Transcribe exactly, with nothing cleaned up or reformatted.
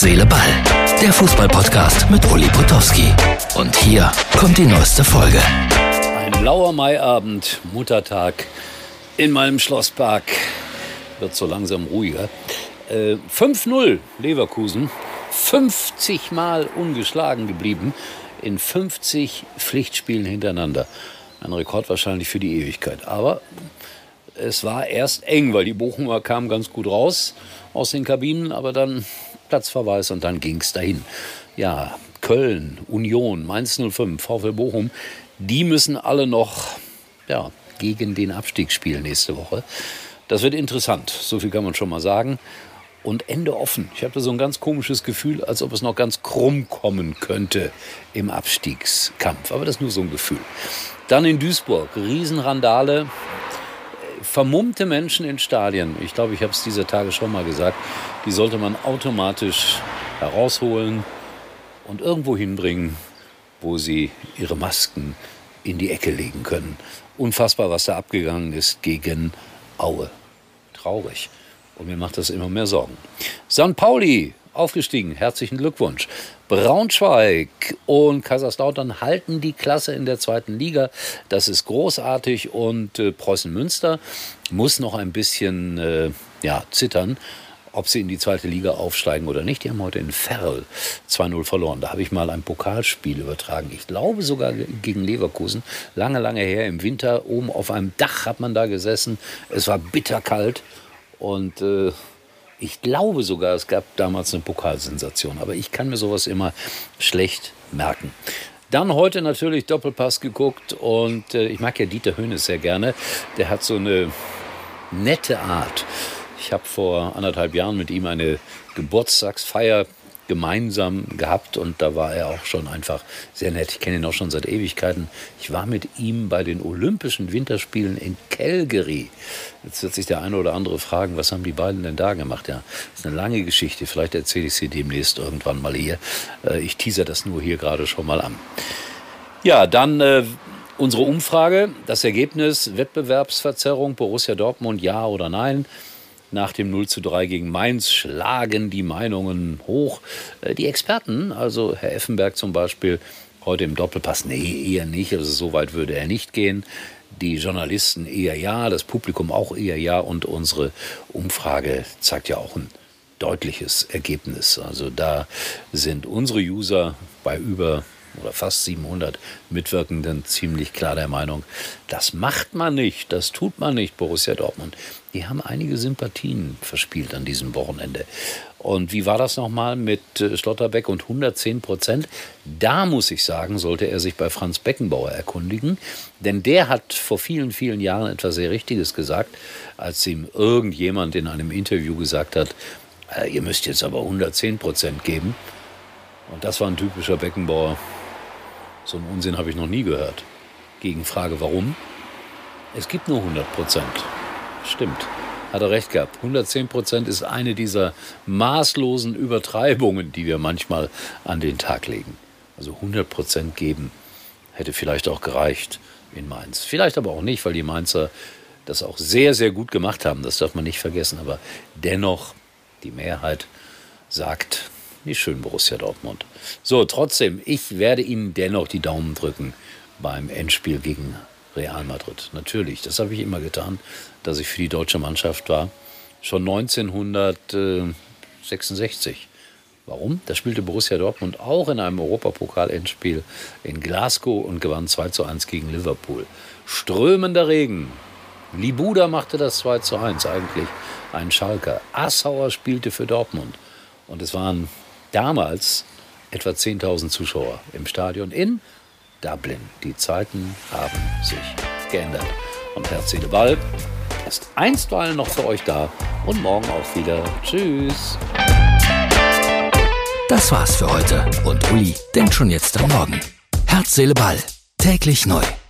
Herz, Seele, Ball. Der Fußball-Podcast mit Uli Potowski. Und hier kommt die neueste Folge. Ein lauer Maiabend, Muttertag in meinem Schlosspark. Wird so langsam ruhiger. Äh, fünf null Leverkusen. fünfzig Mal ungeschlagen geblieben in fünfzig Pflichtspielen hintereinander. Ein Rekord wahrscheinlich für die Ewigkeit. Aber es war erst eng, weil die Bochumer kamen ganz gut raus aus den Kabinen, aber dann Platzverweis und dann ging es dahin. Ja, Köln, Union, Mainz null fünf, VfL Bochum, die müssen alle noch ja, gegen den Abstieg spielen nächste Woche. Das wird interessant, so viel kann man schon mal sagen. Und Ende offen. Ich habe da so ein ganz komisches Gefühl, als ob es noch ganz krumm kommen könnte im Abstiegskampf. Aber das ist nur so ein Gefühl. Dann in Duisburg, Riesenrandale, vermummte Menschen in Stadien. Ich glaube, ich habe es dieser Tage schon mal gesagt. Die sollte man automatisch herausholen und irgendwo hinbringen, wo sie ihre Masken in die Ecke legen können. Unfassbar, was da abgegangen ist gegen Aue. Traurig. Und mir macht das immer mehr Sorgen. Sankt Pauli, aufgestiegen. Herzlichen Glückwunsch. Braunschweig und Kaiserslautern halten die Klasse in der zweiten Liga. Das ist großartig. Und äh, Preußen Münster muss noch ein bisschen äh, ja, zittern, ob sie in die zweite Liga aufsteigen oder nicht. Die haben heute in Verl zwei null verloren. Da habe ich mal ein Pokalspiel übertragen. Ich glaube sogar gegen Leverkusen. Lange, lange her im Winter. Oben auf einem Dach hat man da gesessen. Es war bitterkalt. Und äh, ich glaube sogar, es gab damals eine Pokalsensation. Aber ich kann mir sowas immer schlecht merken. Dann heute natürlich Doppelpass geguckt. Und äh, ich mag ja Dieter Hoeneß sehr gerne. Der hat so eine nette Art. Ich habe vor anderthalb Jahren mit ihm eine Geburtstagsfeier gemeinsam gehabt und da war er auch schon einfach sehr nett. Ich kenne ihn auch schon seit Ewigkeiten. Ich war mit ihm bei den Olympischen Winterspielen in Calgary. Jetzt wird sich der eine oder andere fragen, was haben die beiden denn da gemacht? Ja, das ist eine lange Geschichte. Vielleicht erzähle ich sie demnächst irgendwann mal hier. Ich teaser das nur hier gerade schon mal an. Ja, dann äh, unsere Umfrage. Das Ergebnis, Wettbewerbsverzerrung, Borussia Dortmund, ja oder nein? Nach dem null zu drei gegen Mainz schlagen die Meinungen hoch. Die Experten, also Herr Effenberg zum Beispiel, heute im Doppelpass, nee, eher nicht, also so weit würde er nicht gehen. Die Journalisten eher ja, das Publikum auch eher ja und unsere Umfrage zeigt ja auch ein deutliches Ergebnis. Also da sind unsere User bei über oder fast siebenhundert Mitwirkenden ziemlich klar der Meinung, das macht man nicht, das tut man nicht, Borussia Dortmund. Die haben einige Sympathien verspielt an diesem Wochenende. Und wie war das nochmal mit Schlotterbeck und hundertzehn Prozent? Da muss ich sagen, sollte er sich bei Franz Beckenbauer erkundigen, denn der hat vor vielen, vielen Jahren etwas sehr Richtiges gesagt, als ihm irgendjemand in einem Interview gesagt hat, ihr müsst jetzt aber hundertzehn Prozent geben. Und das war ein typischer Beckenbauer. So einen Unsinn habe ich noch nie gehört. Gegenfrage, warum? Es gibt nur hundert Prozent. Stimmt, hat er recht gehabt. hundertzehn Prozent ist eine dieser maßlosen Übertreibungen, die wir manchmal an den Tag legen. Also hundert Prozent geben hätte vielleicht auch gereicht in Mainz. Vielleicht aber auch nicht, weil die Mainzer das auch sehr, sehr gut gemacht haben. Das darf man nicht vergessen. Aber dennoch, die Mehrheit sagt, nicht schön Borussia Dortmund. So, trotzdem, ich werde Ihnen dennoch die Daumen drücken beim Endspiel gegen Real Madrid. Natürlich, das habe ich immer getan, dass ich für die deutsche Mannschaft war. Schon neunzehnhundertsechsundsechzig. Warum? Da spielte Borussia Dortmund auch in einem Europapokal-Endspiel in Glasgow und gewann zwei zu eins gegen Liverpool. Strömender Regen. Libuda machte das zwei zu eins, eigentlich ein Schalker. Assauer spielte für Dortmund. Und es waren damals etwa zehntausend Zuschauer im Stadion in Dublin. Die Zeiten haben sich geändert. Und Herz, Seele, Ball ist einstweilen noch für euch da und morgen auch wieder. Tschüss. Das war's für heute. Und Uli denkt schon jetzt am Morgen. Herz, Seele, Ball. Täglich neu.